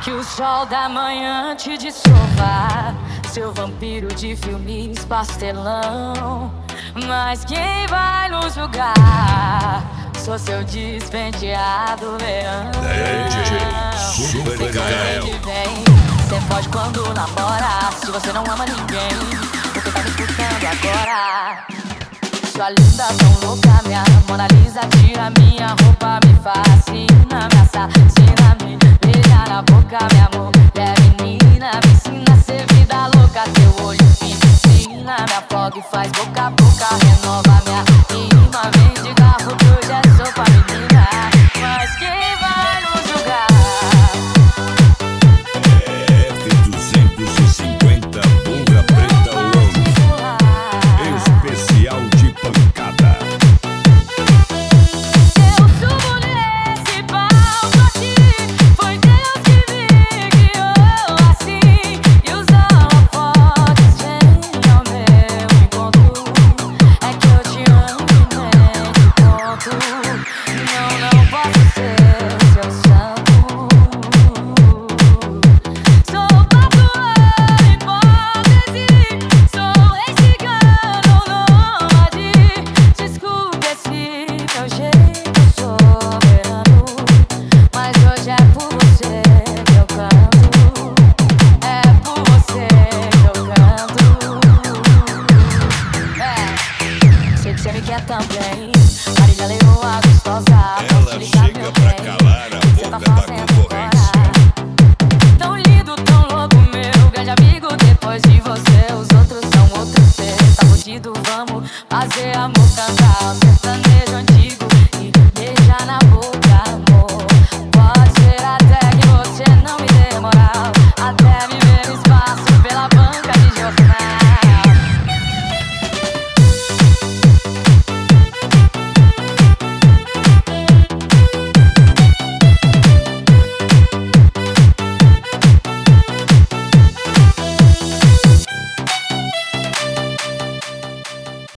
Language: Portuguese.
Que o sol da manhã te desova, seu vampiro de filmes pastelão. Mas quem vai nos julgar? Sou seu despenteado leão. Super Gael. Cê pode quando namora, se você não ama ninguém, porque tá me escutando agora. Sua linda, tão louca, minha Mona Lisa, tira minha roupa, me fascina, me assassina, me beija na boca, minha